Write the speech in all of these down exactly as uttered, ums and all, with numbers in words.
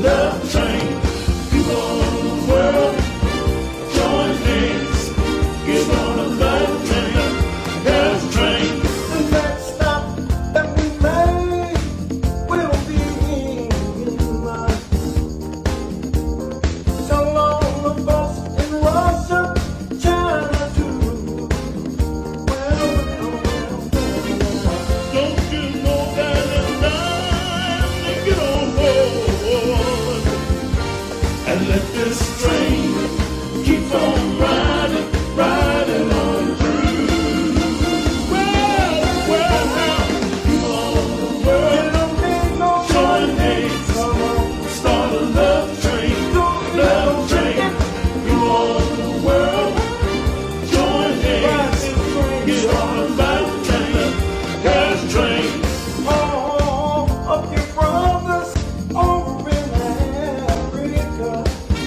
love train. People all over the world, join hands. Get on a love train, love train. The next stop that we make will be in life. So long the bus in Russia, China too. Well, well, well, well. Don't you know that it's time to get on board and let this train keep on riding, riding on through. Well, well, now, people all over the world, join hands, start a love train, love train. People all over the world, join hands, get on a love train, love train. All of your brothers over in Africa.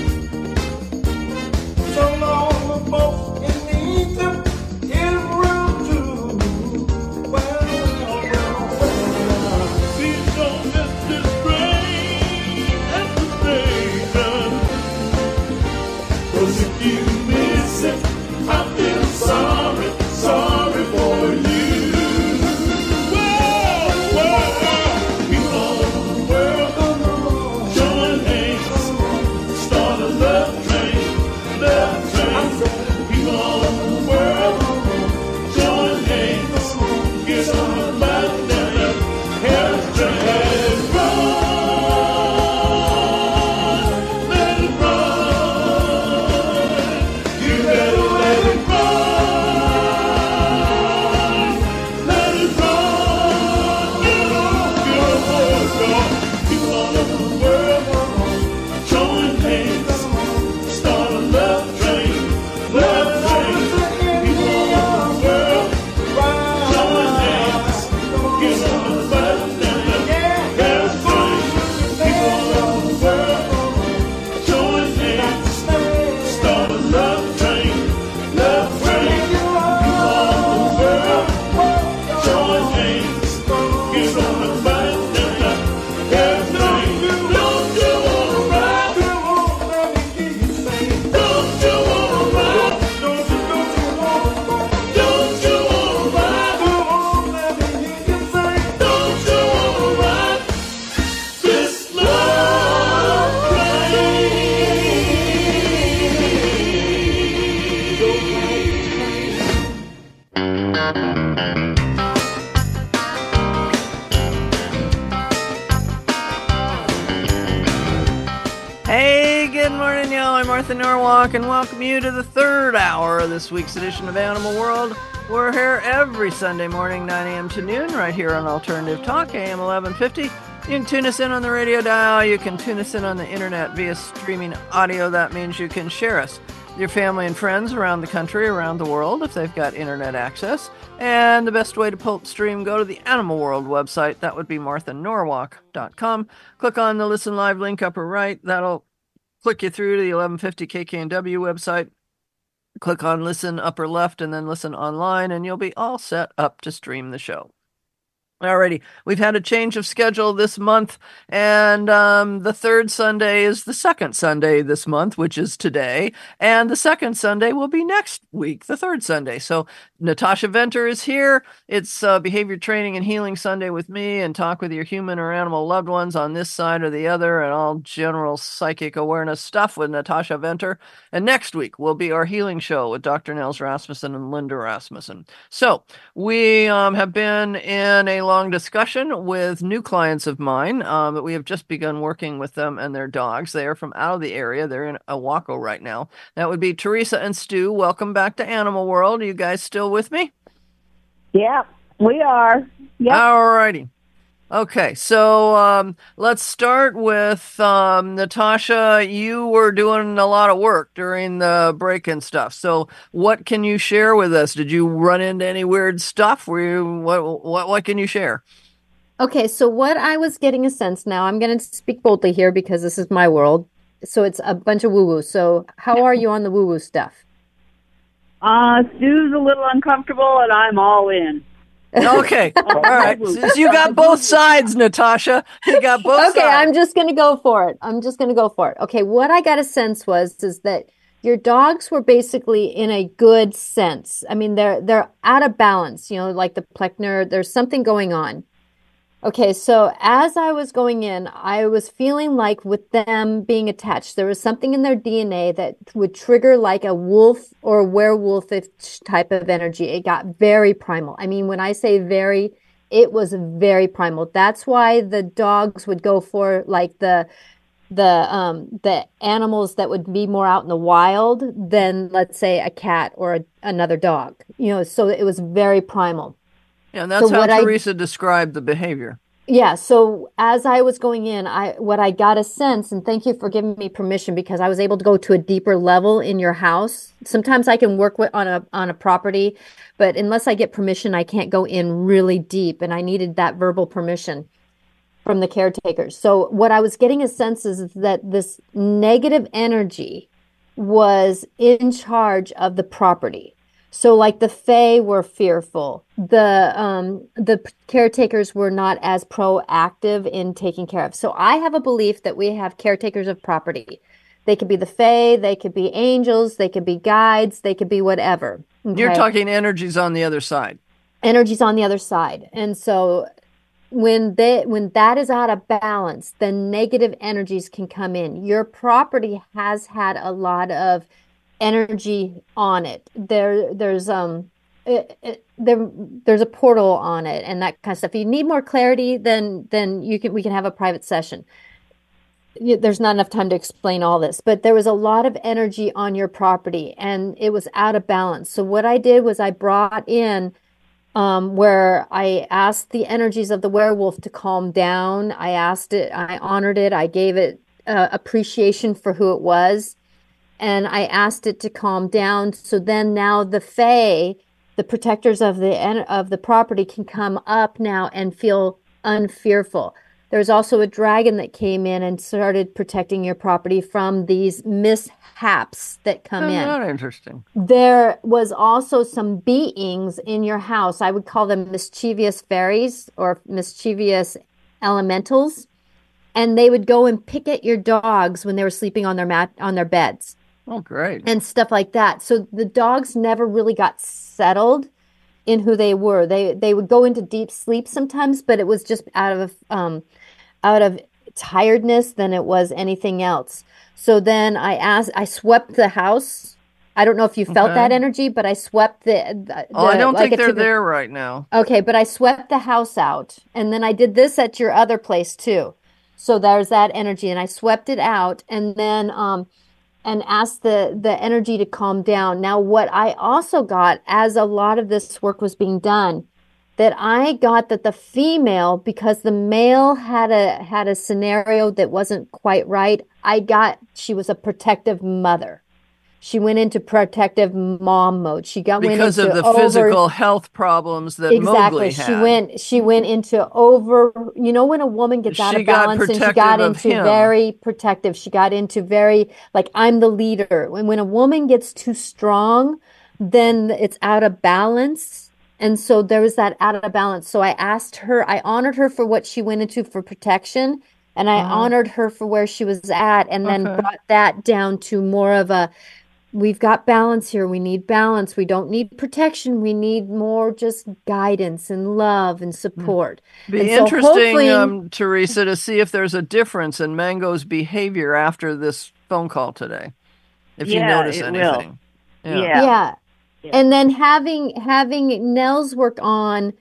So long the folks in Egypt, Israel too. Well, well, well, well. Please don't miss this train at the station. 'Cause if you miss it, I feel sorry, sorry for you. Well, well, well, people all over the world, join hands, start a love train, love train. People all over the world, join hands, get on a love train, love train. Run, let it run. You better let it run, let it run. Get on, get on, get on. People all over the world, join hands, start a love train, love train. People all over the world, join hands, get on a love train, love train. People all over the world, join hands, start a love train, love train. People all over the world, join hands, get on a love train, love train. Don't you wanna ride? Let me hear you say, Don't you wanna ride? don't you, don't you want to Don't you wanna ride? Come on, let me hear you say, Don't you wanna ride this love train? Hey, good morning, y'all. I'm Martha Norwalk, and welcome you to the third hour of this week's edition of Animal World. We're here every Sunday morning, nine a.m. to noon, right here on Alternative Talk, A M eleven fifty. You can tune us in on the radio dial. You can tune us in on the internet via streaming audio. That means you can share us with your family and friends around the country, around the world, if they've got internet access. And the best way to pull up stream, go to the Animal World website. That would be martha norwalk dot com. Click on the Listen Live link upper right. That'll click you through to the eleven fifty K K N W website. Click on Listen upper left and then Listen online, and you'll be all set up to stream the show. Alrighty, we've had a change of schedule this month, and um, the third Sunday is the second Sunday this month, which is today, and the second Sunday will be next week, the third Sunday. So Natasha Venter is here. It's uh, Behavior Training and Healing Sunday with me, and talk with your human or animal loved ones on this side or the other, and all general psychic awareness stuff with Natasha Venter. And next week will be our healing show with Doctor Nels Rasmussen and Linda Rasmussen. So we um, have been in a long discussion with new clients of mine, um, but we have just begun working with them and their dogs. They are from out of the area. They're in Owaco right now. That would be Teresa and Stu. Welcome back to Animal World. Are you guys still with me? Yeah, we are. Yep. All righty. Okay, so um, let's start with um, Natasha. You were doing a lot of work during the break and stuff. So, what can you share with us? Did you run into any weird stuff? Were you, what what what can you share? Okay, so what I was getting a sense now, I'm going to speak boldly here because this is my world. So it's a bunch of woo-woo. So how are you on the woo-woo stuff? Uh, Stu's a little uncomfortable, and I'm all in. Okay. All right. So you got both sides, Natasha. You got both Okay, sides. I'm just gonna go for it. I'm just gonna go for it. Okay, what I got a sense was is that your dogs were basically in a good sense. I mean, they're they're out of balance, you know, like the Plechner, there's something going on. Okay, so as I was going in, I was feeling like with them being attached, there was something in their D N A that would trigger like a wolf or werewolfish type of energy. It got very primal. I mean, when I say very, it was very primal. That's why the dogs would go for like the the um the animals that would be more out in the wild than let's say a cat or a, another dog. You know, so it was very primal. Yeah, and that's So how what I Teresa described the behavior. Yeah, so as I was going in, I what I got a sense, and thank you for giving me permission because I was able to go to a deeper level in your house. Sometimes I can work with on a on a property, but unless I get permission, I can't go in really deep, and I needed that verbal permission from the caretakers. So what I was getting a sense is that this negative energy was in charge of the property. So like the Fae were fearful. The um the caretakers were not as proactive in taking care of. So I have a belief that we have caretakers of property. They could be the Fae, they could be angels, they could be guides, they could be whatever. You're Okay? talking energies on the other side. Energy's on the other side. And so when they when that is out of balance, then negative energies can come in. Your property has had a lot of energy on it. There, there's um, it, it, there, there's a portal on it and that kind of stuff. If you need more clarity, then then you can we can have a private session. You, there's not enough time to explain all this, but there was a lot of energy on your property and it was out of balance. So what I did was I brought in um, where I asked the energies of the werewolf to calm down. I asked it, I honored it, I gave it uh, appreciation for who it was. And I asked it to calm down. So then now the Fae, the protectors of the of the property, can come up now and feel unfearful. There's also a dragon that came in and started protecting your property from these mishaps that come Oh, in. not interesting. There was also some beings in your house. I would call them mischievous fairies or mischievous elementals. And they would go and pick at your dogs when they were sleeping on their mat on their beds. Oh, great. And stuff like that. So the dogs never really got settled in who they were. They they would go into deep sleep sometimes, but it was just out of um out of tiredness than it was anything else. So then I asked, I swept the house. I don't know if you felt Okay. that energy, but I swept the, the Oh, I don't like think it they're took a- there right now. Okay, but I swept the house out. And then I did this at your other place too. So there's that energy and I swept it out and then um and asked the the energy to calm down. Now what I also got as a lot of this work was being done, that I got that the female, because the male had a had a scenario that wasn't quite right, I got she was a protective mother. She went into protective mom mode. She got went Because into of the over, physical health problems that exactly. Mowgli She had. went she went into over, you know, when a woman gets out She of got balance and she protective got of into him. very protective. She got into very like I'm the leader. When when a woman gets too strong, then it's out of balance. And so there was that out of balance. So I asked her, I honored her for what she went into for protection, and I Uh-huh. honored her for where she was at, and then Okay. brought that down to more of a we've got balance here. We need balance. We don't need protection. We need more just guidance and love and support. Be And so interesting, hopefully, um, Teresa, to see if there's a difference in Mango's behavior after this phone call today. If you Yeah, notice it will. anything. Yeah. yeah. Yeah. And then having having Nell's work on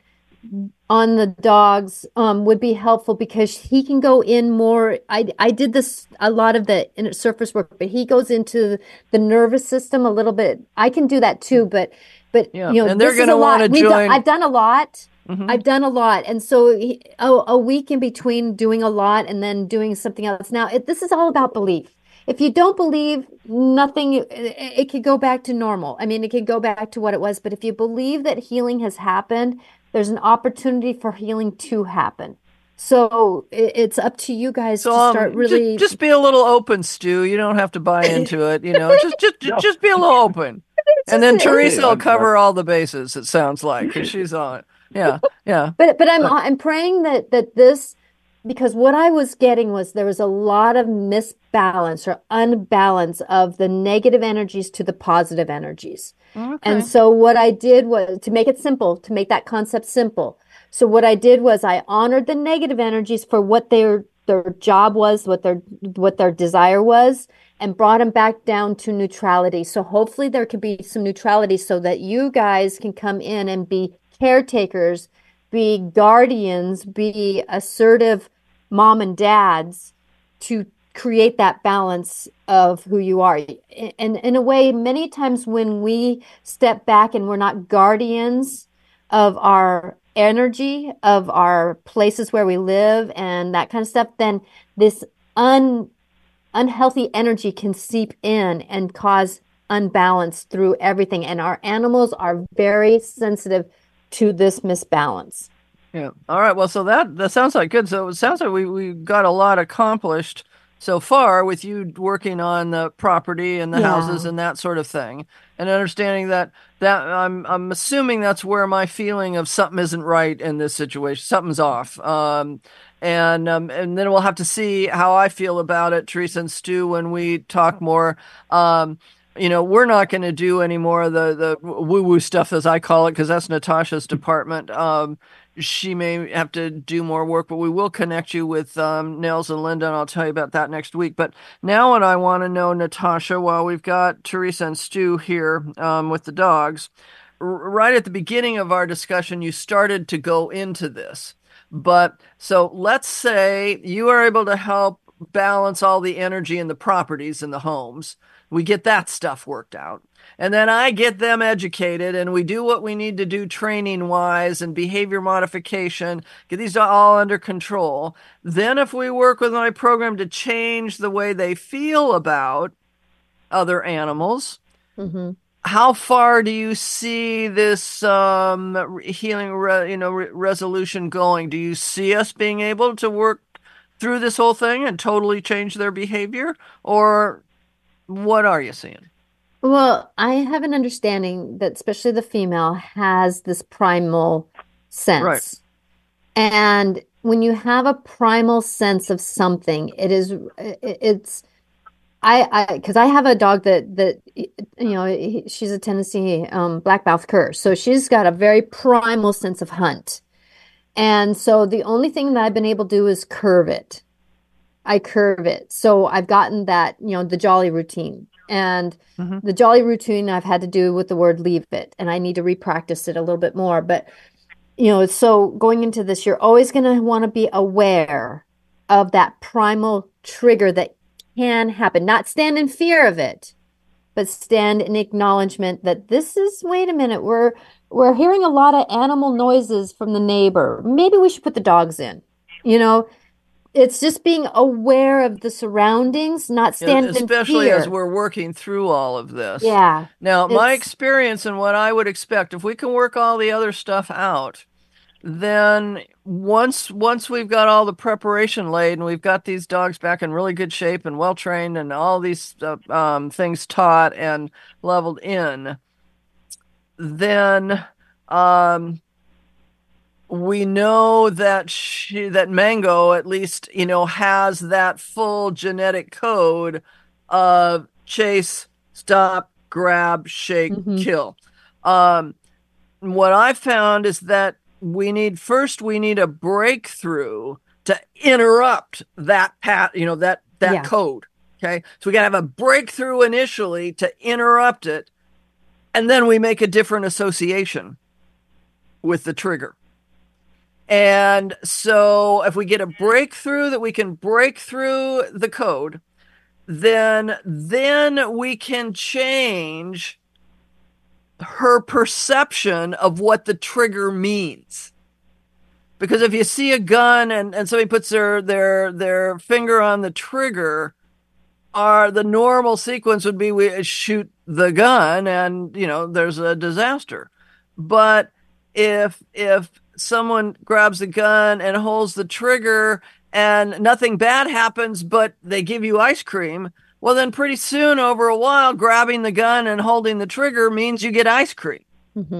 on the dogs um, would be helpful because he can go in more. I I did this a lot of the inner surface work, but he goes into the nervous system a little bit. I can do that too, but but Yeah, you know, and they're this is gonna a lot. wanna We've done, join- I've done a lot. Mhm. I've done a lot, and so he, a, a week in between doing a lot and then doing something else. Now, it, this is all about belief. If you don't believe, nothing, it, it could go back to normal. I mean, it could go back to what it was. But if you believe that healing has happened, there's an opportunity for healing to happen. So it, it's up to you guys So to um, start ju- really. just, be a little open, Stu. You don't have to buy into it. You know, just just No. just be a little open, and then just- Teresa will I'm- cover all the bases. It sounds like 'cause she's on it. Yeah, yeah. But but I'm But I'm praying that that this, because what I was getting was there was a lot of misbalance or unbalance of the negative energies to the positive energies. And okay. so what I did was to make it simple, to make that concept simple. So what I did was I honored the negative energies for what their their job was, what their what their desire was, and brought them back down to neutrality. So hopefully there could be some neutrality so that you guys can come in and be caretakers, be guardians, be assertive mom and dads to create that balance of who you are. And in a way, many times when we step back and we're not guardians of our energy, of our places where we live and that kind of stuff, then this un unhealthy energy can seep in and cause unbalance through everything. And our animals are very sensitive to this misbalance. Yeah. All right. Well, so that that sounds like good. So it sounds like we we got a lot accomplished so far with you working on the property and the houses Yeah. and that sort of thing, and understanding that that I'm I'm assuming that's where my feeling of something isn't right in this situation, something's off. Um, and um, and then we'll have to see how I feel about it, Teresa and Stu, when we talk more. Um, you know, we're not going to do any more of the the woo woo stuff, as I call it, because that's Natasha's department. Um, she may have to do more work, but we will connect you with um, Nels and Linda, and I'll tell you about that next week. But now, what I want to know, Natasha, while we've got Teresa and Stu here um, with the dogs, r- right at the beginning of our discussion, you started to go into this. But so let's say you are able to help balance all the energy in the properties in the homes. We get that stuff worked out. And then I get them educated and we do what we need to do training wise and behavior modification, get these all under control. Then if we work with my program to change the way they feel about other animals, Mm-hmm. how far do you see this um, healing, re- you know, re- resolution going? Do you see us being able to work through this whole thing and totally change their behavior? Or what are you seeing? Well, I have an understanding that especially the female has this primal Right. sense. And when you have a primal sense of something, it is it- it's I I because I have a dog that that you know he- she's a Tennessee um black-mouthed cur. So she's got a very primal sense of hunt. And so the only thing that I've been able to do is curve it. I curve it. So I've gotten that, you know, the jolly routine. And Hmm. the jolly routine I've had to do with the word leave it. And I need to repractice it a little bit more. But, you know, so going into this, you're always going to want to be aware of that primal trigger that can happen. Not stand in fear of it, but stand in acknowledgement that this is, wait a minute, we're we're hearing a lot of animal noises from the neighbor. Maybe we should put the dogs in. You know, it's just being aware of the surroundings, not Yeah, stand in especially as fear. we're working through all of this. Yeah, Now, my it's experience and what I would expect, if we can work all the other stuff out, then once once we've got all the preparation laid and we've got these dogs back in really good shape and well trained and all these uh, um, things taught and leveled in, then um, we know that she, that Mango at least, you know, has that full genetic code of chase, stop, grab, shake, hmm kill. Um, what I found is that we need first we need a breakthrough to interrupt that pat, you know, that that yeah. code. Okay, so we got to have a breakthrough initially to interrupt it, and then we make a different association with the trigger. And so if we get a breakthrough that we can break through the code, then then we can change her perception of what the trigger means. Because if you see a gun and, and somebody puts their their their finger on the trigger, our the normal sequence would be we shoot the gun and you know there's a disaster. But if if someone grabs the gun and holds the trigger and nothing bad happens but they give you ice cream, well then pretty soon over a while grabbing the gun and holding the trigger means you get ice cream. hmm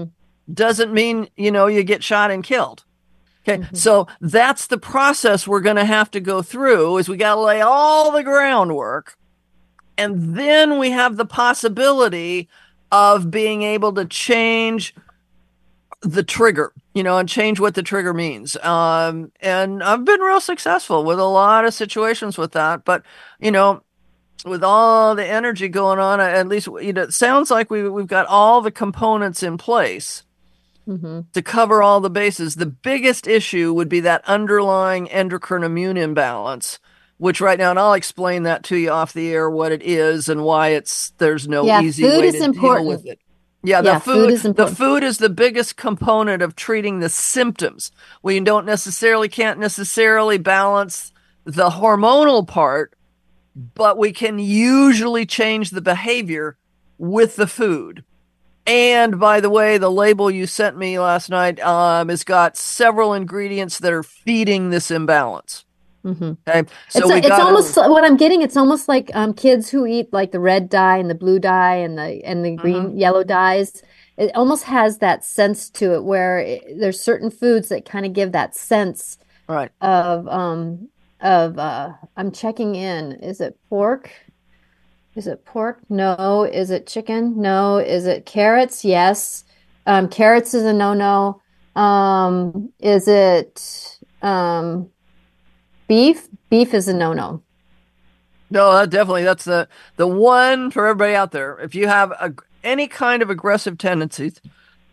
doesn't mean, you know, you get shot and killed. Okay, Mhm. so that's the process we're going to have to go through is we got to lay all the groundwork, and then we have the possibility of being able to change the trigger, you know, and change what the trigger means. Um, and I've been real successful with a lot of situations with that, but you know, with all the energy going on, at least you know, it sounds like we we've got all the components in place Mhm. to cover all the bases. The biggest issue would be that underlying endocrine immune imbalance, which right now, and I'll explain that to you off the air, what it is and why it's there's no Yeah, easy food way is to deal important. with it. Yeah, the Yeah, food food, is the important. food is the biggest component of treating the symptoms. We don't necessarily can't necessarily balance the hormonal part, but we can usually change the behavior with the food. And by the way, the label you sent me last night um, has got several ingredients that are feeding this imbalance. Mhm. Okay, so It's we a, it's got almost to. what I'm getting. It's almost like um, kids who eat like the red dye and the blue dye and the and the Mhm. green yellow dyes. It almost has that sense to it where it, there's certain foods that kind of give that sense Right. of um of uh I'm checking in. Is it pork? Is it pork? No. Is it chicken? No. Is it carrots? Yes. Um, carrots is a no-no. Um, is it um beef? Beef is a no-no. No, uh, definitely. That's the the one for everybody out there. If you have a, any kind of aggressive tendencies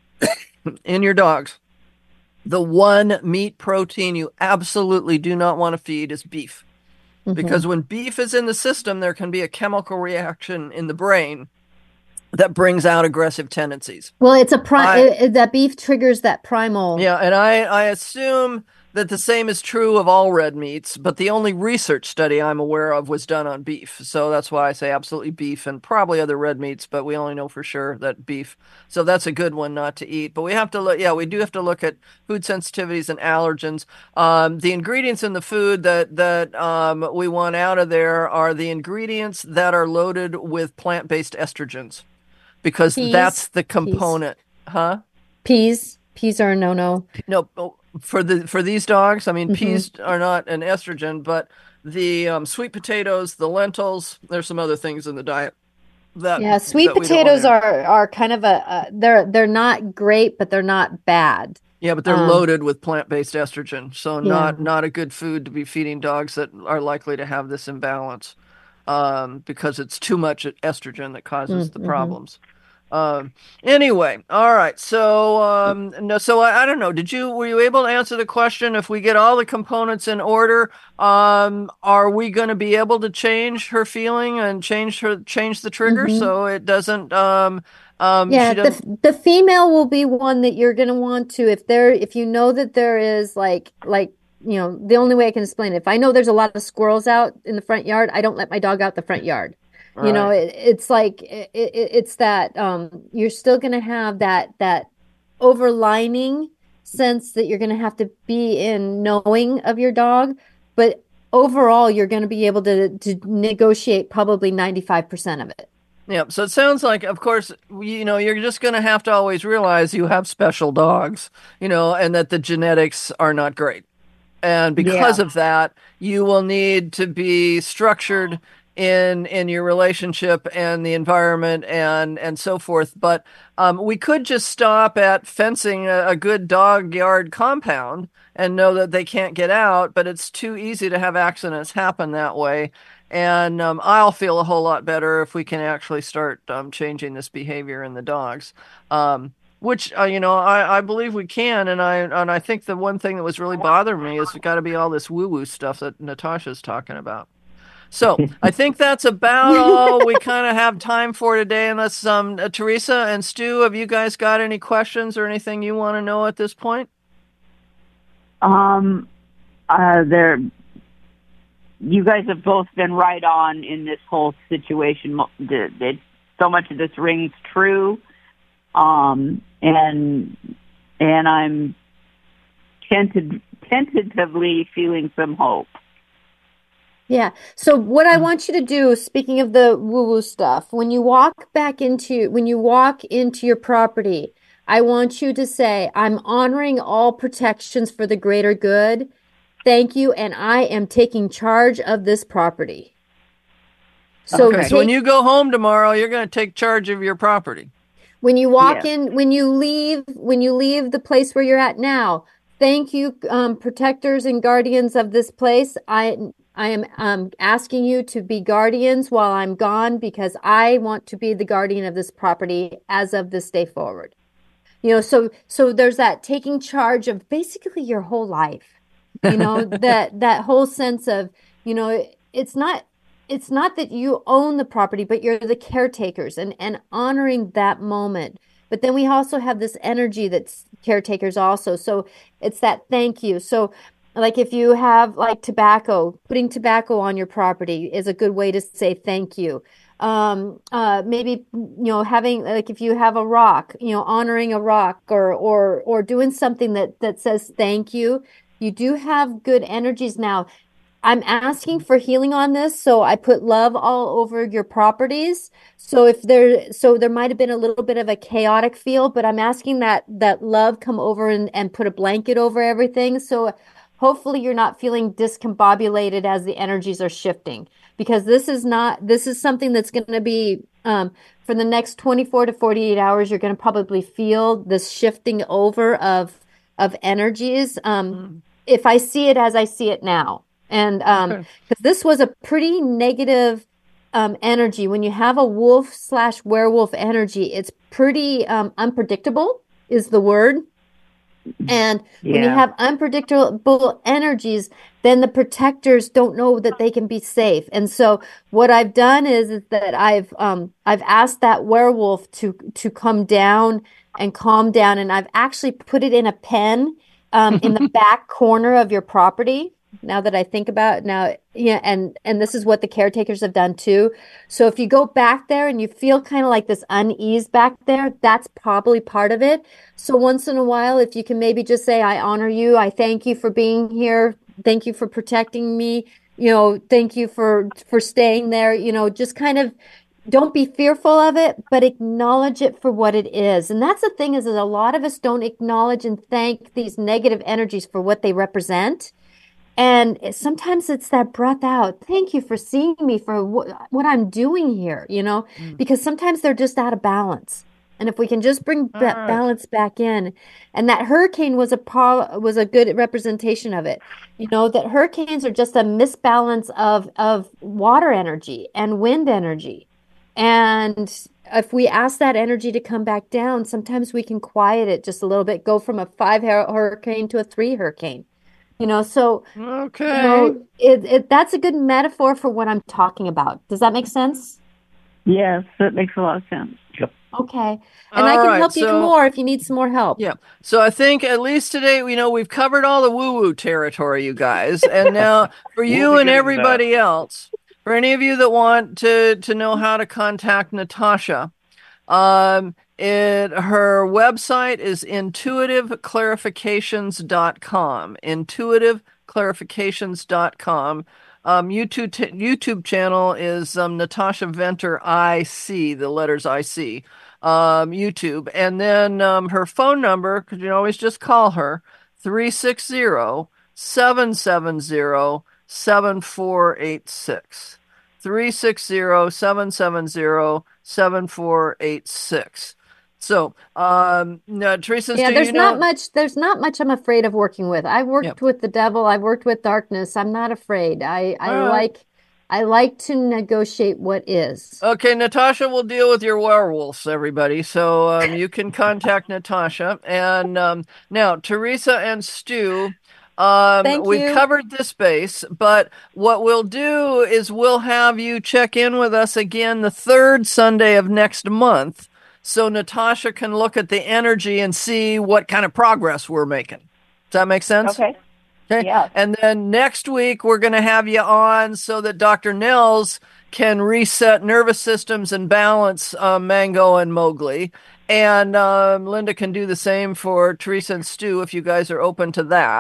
in your dogs, the one meat protein you absolutely do not want to feed is beef. Hmm. Because when beef is in the system, there can be a chemical reaction in the brain that brings out aggressive tendencies. Well, it's a prime I it, it- that beef triggers that primal. Yeah, and I I assume that the same is true of all red meats, but the only research study I'm aware of was done on beef. So that's why I say absolutely beef and probably other red meats, but we only know for sure that beef. So that's a good one not to eat. But we have to look, yeah, we do have to look at food sensitivities and allergens. Um, the ingredients in the food that that um, we want out of there are the ingredients that are loaded with plant-based estrogens, because that's Peas, the peas, component, huh? peas, peas are a no-no. No, oh, for the for these dogs, I mean, Hmm. peas are not an estrogen, but the um, sweet potatoes, the lentils, there's some other things in the diet that Yeah, sweet that we don't want potatoes to. are are kind of a uh, they're they're not great, but they're not bad. Yeah, but they're Um, loaded with plant-based estrogen, so yeah. not not a good food to be feeding dogs that are likely to have this imbalance, um, because it's too much estrogen that causes the Mm-hmm. problems. Um, anyway, all right. So, um, no, so I, I don't know. Did you, were you able to answer the question? If we get all the components in order, um, are we going to be able to change her feeling and change her, change the trigger Hmm. so it doesn't, um, um, Yeah, she the doesn't, the female will be one that you're gonna want to if there if you know that there is like like you know the only way I can explain it, if I know there's a lot of squirrels out in the front yard, I don't let my dog out the front yard. You know, right. it, it's like it, it, it's that um you're still gonna have that that overlining sense that you're gonna have to be in knowing of your dog, but overall you're gonna be able to to negotiate probably ninety-five percent of it. Yeah. So it sounds like, of course, you know, you're just going to have to always realize you have special dogs, you know, and that the genetics are not great. And because Yeah. of that, you will need to be structured in in your relationship and the environment and and so forth. But um, we could just stop at fencing a, a good dog yard compound and know that they can't get out, but it's too easy to have accidents happen that way. And um, I'll feel a whole lot better if we can actually start um, changing this behavior in the dogs. Um, which uh, you know, I, I believe we can, and I and I think the one thing that was really bothering me is got to be all this woo-woo stuff that Natasha's talking about. So I think that's about all we kind of have time for today. Unless um, uh, Teresa and Stu, have you guys got any questions or anything you want to know at this point? Um, uh, there, you guys have both been right on in this whole situation. Mo- the- the- So much of this rings true, um, and and I'm tented, tentatively feeling some hope. Yeah. So what I want you to do, speaking of the woo-woo stuff, when you walk back into when you walk into your property, I want you to say, I'm honoring all protections for the greater good. Thank you, and I am taking charge of this property. So Okay, so when take, you go home tomorrow, you're going to take charge of your property. when you walk Yes. in, when you leave, when you leave the place where you're at now, thank you, um, protectors and guardians of this place. I I am um, asking you to be guardians while I'm gone because I want to be the guardian of this property as of this day forward. You know, so so there's that taking charge of basically your whole life. You know, that that whole sense of, you know, it's not it's not that you own the property, but you're the caretakers and and honoring that moment. But then we also have this energy that's caretakers also. So it's that thank you. So like if you have like tobacco, putting tobacco on your property is a good way to say thank you. Um, uh, maybe, you know, having like if you have a rock, you know, honoring a rock or or or doing something that that says thank you. You do have good energies now. I'm asking for healing on this, so I put love all over your properties. So if there, so there might have been a little bit of a chaotic feel, but I'm asking that that love come over and, and put a blanket over everything. So hopefully you're not feeling discombobulated as the energies are shifting, because this is not, this is something that's going to be um, for the next twenty-four to forty-eight hours. You're going to probably feel this shifting over of of energies. Um, Mm. If I see it as I see it now. And um, Okay. because this was a pretty negative um, energy. When you have a wolf slash werewolf energy, it's pretty um, unpredictable is the word. And when you Yeah. have unpredictable energies, then the protectors don't know that they can be safe. And so what I've done is, is that I've um, I've asked that werewolf to to come down and calm down, and I've actually put it in a pen um, in the back corner of your property. Now that I think about it now, yeah, and and this is what the caretakers have done too. So if you go back there and you feel kind of like this unease back there, that's probably part of it. So once in a while, if you can maybe just say, I honor you, I thank you for being here, thank you for protecting me, you know, thank you for for staying there, you know, just kind of don't be fearful of it, but acknowledge it for what it is. And that's the thing is that a lot of us don't acknowledge and thank these negative energies for what they represent. And sometimes it's that breath out. Thank you for seeing me for what, what I'm doing here, you know, Mm. because sometimes they're just out of balance. And if we can just bring All that right. balance back in, and that hurricane was a par, was a good representation of it. You know, that hurricanes are just a misbalance of of water energy and wind energy. And if we ask that energy to come back down, sometimes we can quiet it just a little bit, go from a five hur- hurricane to a three hurricane. You know, so you Okay. know, it, it that's a good metaphor for what I'm talking about. Does that make sense? Yes, that makes a lot of sense. Okay. And I All can right. help you So, more if you need some more help. yeah. So I think at least today, you know, we've covered all the woo-woo territory, you guys. And now for We'll you be and getting everybody else, for any of you that want to to know how to contact Natasha, um, it her website is intuitive clarifications dot com. intuitive clarifications dot com. Um, YouTube t- YouTube channel is um, Natasha Venter I C, the letters I C, um, YouTube. And then um, her phone number, because you can always just call her, three six zero, seven seven zero, seven four eight six. three six zero, seven seven zero, seven four eight six. So, um, now, Teresa, Yeah, do there's you not know? much there's not much I'm afraid of working with. I've Yeah. worked with the devil, I've worked with darkness. I'm not afraid. I I All right. like I like to negotiate what is. Okay, Natasha will deal with your werewolves, everybody. So um, you can contact Natasha. And um, now, Teresa and Stu, um, Thank we've you. covered this base, but what we'll do is we'll have you check in with us again the third Sunday of next month, so Natasha can look at the energy and see what kind of progress we're making. Does that make sense? Okay. Okay. Yeah. And then next week, we're going to have you on so that Doctor Nels can reset nervous systems and balance uh, Mango and Mowgli. And um, Linda can do the same for Teresa and Stu if you guys are open to that.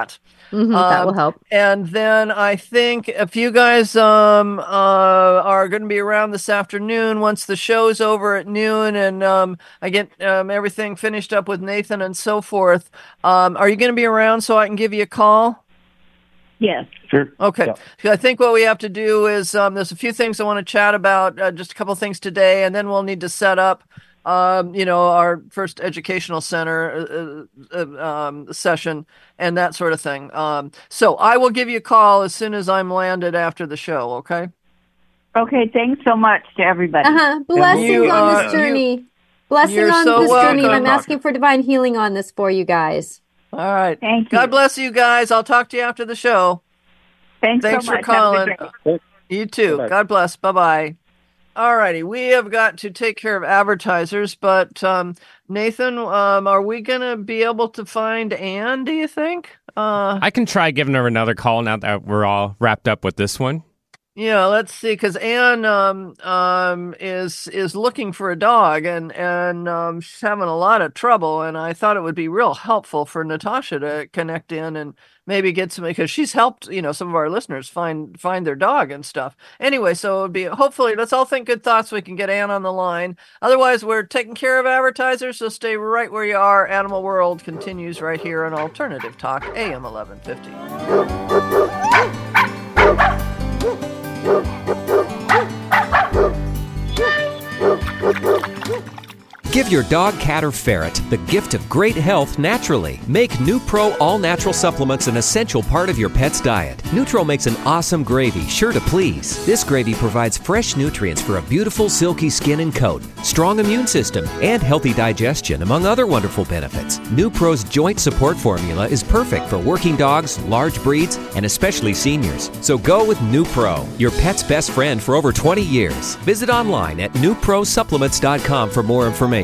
Mhm, that will Um, help. and then I think if you guys um, uh, are going to be around this afternoon, once the show's over at noon and um, I get um, everything finished up with Nathan and so forth, um, are you going to be around so I can give you a call? Yes. Sure. Okay. Yeah. So I think what we have to do is um, there's a few things I want to chat about, uh, just a couple things today, and then we'll need to set up, um, you know, our first educational center uh, uh, um, session and that sort of thing. Um, so I will give you a call as soon as I'm landed after the show. Okay. Okay, thanks so much to everybody. Uh-huh. Blessings You, on uh, this journey. Blessing you're on so this journey, and welcome. I'm asking for divine healing on this for you guys. All right. Thank God you. bless you guys. I'll talk to you after the show. Thanks, Thanks so for much. Have a calling. good day. You too. Bye-bye. God bless. Bye bye. All righty. We have got to take care of advertisers, but um, Nathan, um, are we going to be able to find Anne, do you think? Uh, I can try giving her another call now that we're all wrapped up with this one. yeah, let's see, because Anne um, um, is is looking for a dog, and and um, she's having a lot of trouble. And I thought it would be real helpful for Natasha to connect in and maybe get some, because she's helped, you know, some of our listeners find find their dog and stuff. Anyway, so it would be hopefully let's all think good thoughts. So we can get Anne on the line. Otherwise, we're taking care of advertisers, so stay right where you are. Animal World continues right here on Alternative Talk, A M eleven fifty. Give your dog, cat, or ferret the gift of great health naturally. Make NuPro all-natural supplements an essential part of your pet's diet. Nutro makes an awesome gravy sure to please. This gravy provides fresh nutrients for a beautiful, silky skin and coat, strong immune system, and healthy digestion, among other wonderful benefits. NuPro's joint support formula is perfect for working dogs, large breeds, and especially seniors. So go with NuPro, your pet's best friend for over twenty years. Visit online at new pro supplements dot com for more information.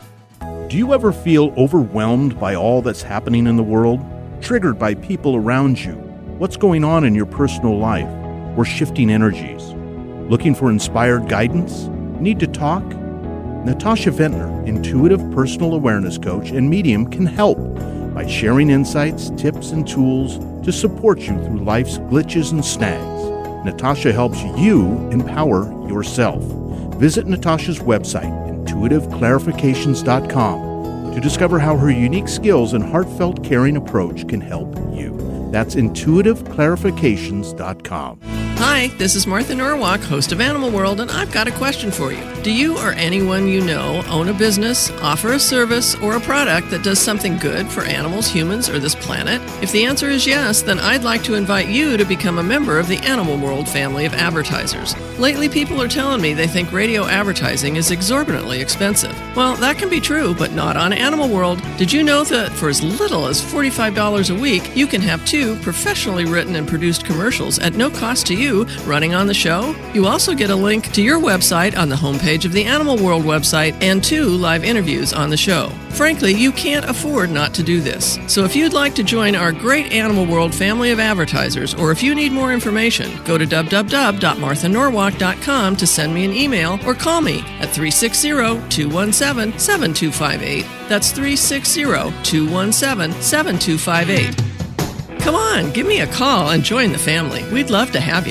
Do you ever feel overwhelmed by all that's happening in the world? Triggered by people around you? What's going on in your personal life? Or shifting energies? Looking for inspired guidance? Need to talk? Natasha Ventnor, intuitive personal awareness coach and medium, can help by sharing insights, tips, and tools to support you through life's glitches and snags. Natasha helps you empower yourself. Visit Natasha's website, intuitive clarifications dot com, to discover how her unique skills and heartfelt caring approach can help you. That's intuitive clarifications dot com. Hi, this is Martha Norwalk, host of Animal World, and I've got a question for you. Do you or anyone you know own a business, offer a service, or a product that does something good for animals, humans, or this planet? If the answer is yes, then I'd like to invite you to become a member of the Animal World family of advertisers. Lately, people are telling me they think radio advertising is exorbitantly expensive. Well, that can be true, but not on Animal World. Did you know that for as little as forty-five dollars a week, you can have two professionally written and produced commercials at no cost to you running on the show? You also get a link to your website on the homepage of the Animal World website and two live interviews on the show. Frankly, you can't afford not to do this. So if you'd like to join our great Animal World family of advertisers, or if you need more information, go to w w w dot martha norwalk dot com to send me an email or call me at three six zero, two one seven, seven two five eight. That's three six zero, two one seven, seven two five eight. Come on, give me a call and join the family. We'd love to have you.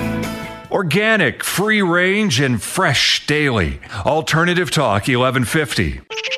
Organic, free range, and fresh daily. Alternative Talk eleven fifty.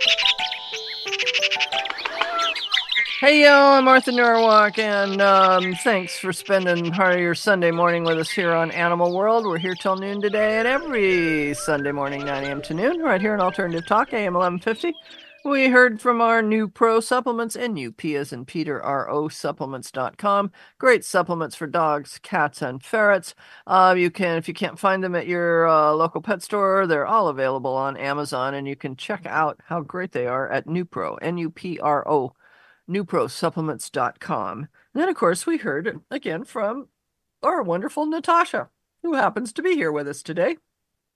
Hey, y'all, I'm Martha Norwalk, and um, thanks for spending part of your Sunday morning with us here on Animal World. We're here till noon today, and every Sunday morning, nine a.m. to noon, right here on Alternative Talk, A M eleven fifty. We heard from our NuPro supplements, N U P as in Peter, R O supplements dot com. Great supplements for dogs, cats, and ferrets. Uh, you can, if you can't find them at your uh, local pet store, they're all available on Amazon, and you can check out how great they are at NuPro, N U P R O, new pro supplements dot com. And then, of course, we heard again from our wonderful Natasha, who happens to be here with us today.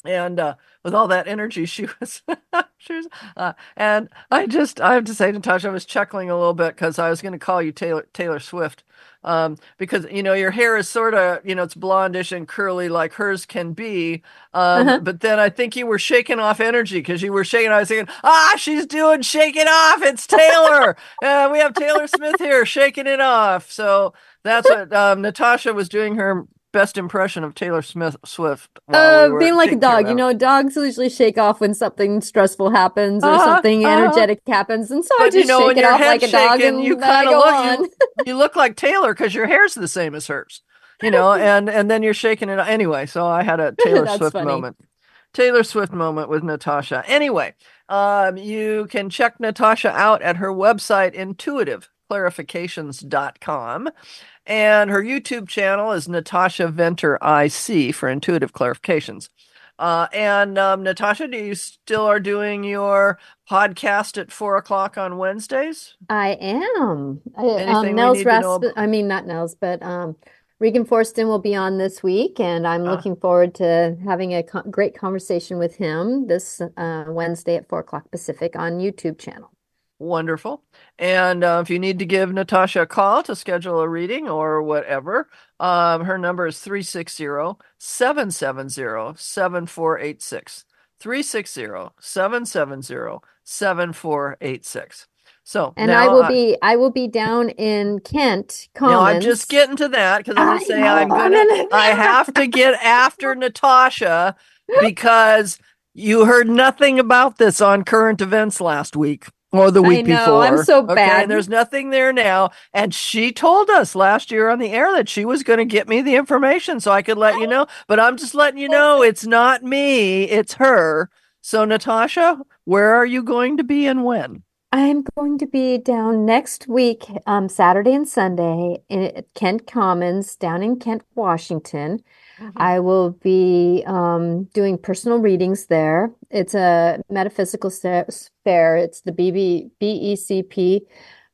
And uh, with all that energy, she was, she was, uh, and I just, I have to say, Natasha, I was chuckling a little bit because I was going to call you Taylor Taylor Swift, um, because you know your hair is sort of, you know, it's blondish and curly like hers can be, um, Uh-huh. but then I think you were shaking off energy because you were shaking. I was thinking, ah, she's doing shake it off. It's Taylor. uh, we have Taylor Smith here shaking it off. So that's what um, Natasha was doing her best impression of Taylor Smith Swift while we Uh, were being like a taking care of dog, you them. know, dogs usually shake off when something stressful happens or Uh-huh, something uh-huh. energetic happens, and so I But you just know, shake when it your off like head's a dog, shaking, and you then I kind of go look on. you you look like Taylor because your hair's the same as hers. You know, and and then you're shaking it anyway. So I had a Taylor That's Swift funny. moment. Taylor Swift moment with Natasha. Anyway, um, you can check Natasha out at her website, intuitive clarifications dot com. And her YouTube channel is Natasha Venter I C for Intuitive Clarifications. Uh, and um, Natasha, do you still are doing your podcast at four o'clock on Wednesdays? I am. I, um, Anything we Nels need to know Rasp, about? I mean, not Nels, but um, Regan Forston will be on this week, and I'm Uh, looking forward to having a co great conversation with him this uh, Wednesday at four o'clock Pacific on YouTube channel. Wonderful. And uh, if you need to give Natasha a call to schedule a reading or whatever, um, her number is three six zero, seven seven zero, seven four eight six. three six zero, seven seven zero, seven four eight six. So And I now, will I, be I will be down in Kent now I'm just Commons. getting to that because I'm going I to say know, I'm I'm going to, in I have to get after Natasha because you heard nothing about this on current events last week or the I week know, I'm before. so Okay. bad. And there's nothing there now. And she told us last year on the air that she was going to get me the information so I could let you know. But I'm just letting you know it's not me, it's her. So, Natasha, where are you going to be and when? I'm going to be down next week, um, Saturday and Sunday in, at Kent Commons down in Kent, Washington. I will be um, doing personal readings there. It's a metaphysical sa- fair. It's the B B B E C P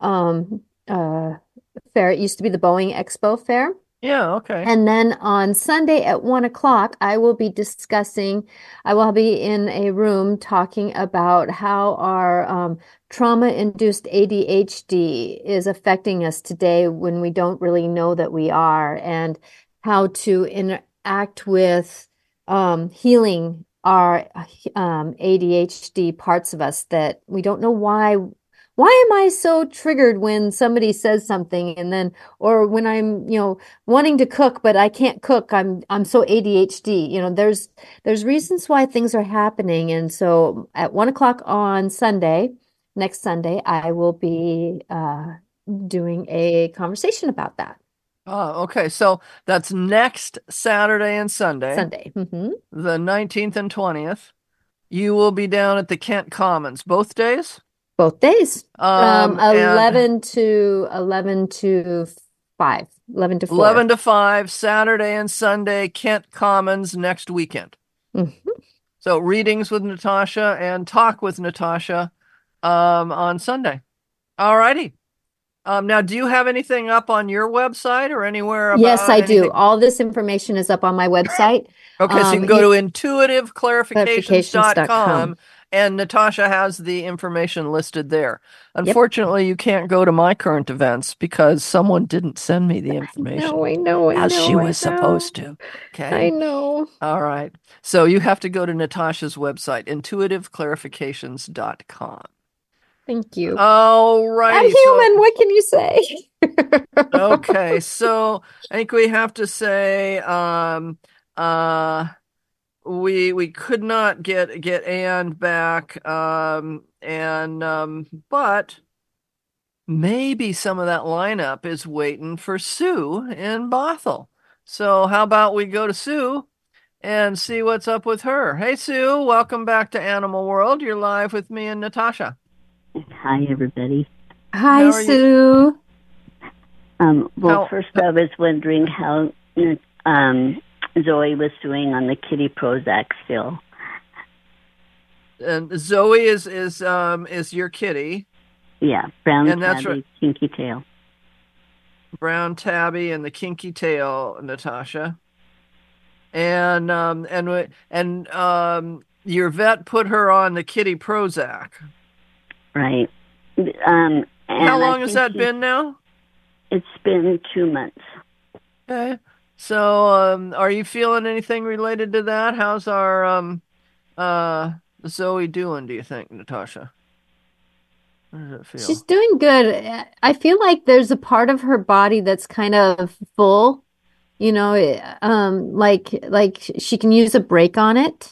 um, uh, fair. It used to be the Boeing Expo fair. Yeah, okay. And then on Sunday at one o'clock, I will be discussing, I will be in a room talking about how our um, trauma-induced A D H D is affecting us today when we don't really know that we are, and how to interact with um, healing our um, A D H D parts of us that we don't know why. Why am I so triggered when somebody says something, and then, or when I'm, you know, wanting to cook, but I can't cook. I'm, I'm so A D H D. You know, there's, there's reasons why things are happening. And so at one o'clock on Sunday, next Sunday, I will be uh, doing a conversation about that. Oh, okay. So that's next Saturday and Sunday, Sunday. hmm the nineteenth and twentieth. You will be down at the Kent Commons both days? Both days, Um, from and eleven to eleven to five, eleven to four. eleven to five, Saturday and Sunday, Kent Commons next weekend. Mhm. So readings with Natasha and talk with Natasha um, on Sunday. All righty. Um, now, do you have anything up on your website or anywhere about Yes, I anything? do. All this information is up on my website. Okay, so you Um, can go you- to intuitive clarifications dot clarifications dot com. com and Natasha has the information listed there. Unfortunately, you can't go to my current events because someone didn't send me the information No, I know, I as know, she I was supposed know. to. I Okay. know. All right. So you have to go to Natasha's website, intuitive clarifications dot com. Thank you. All I'm righty. human. What can you say? Okay, so I think we have to say um uh we we could not get get Anne back um and um but maybe some of that lineup is waiting for Sue in Bothell. So how about we go to Sue and see what's up with her. Hey Sue, welcome back to Animal World. You're live with me and Natasha. Hi, everybody. Hi, How are you? Sue. Um, well, How- first, I was wondering how um, Zoe was doing on the kitty Prozac still. And Zoe is is um is your kitty. Yeah, brown And that's tabby, right. kinky tail. Brown tabby and the kinky tail, Natasha. and um, and and um, your vet put her on the kitty Prozac. Right. Um, and How I long has think that she- been now? It's been two months. Okay. So, um, are you feeling anything related to that? How's our um, uh, Zoe doing, do you think, Natasha? How does it feel? She's doing good. I feel like there's a part of her body that's kind of full, you know, eh, um, like like she can use a break on it.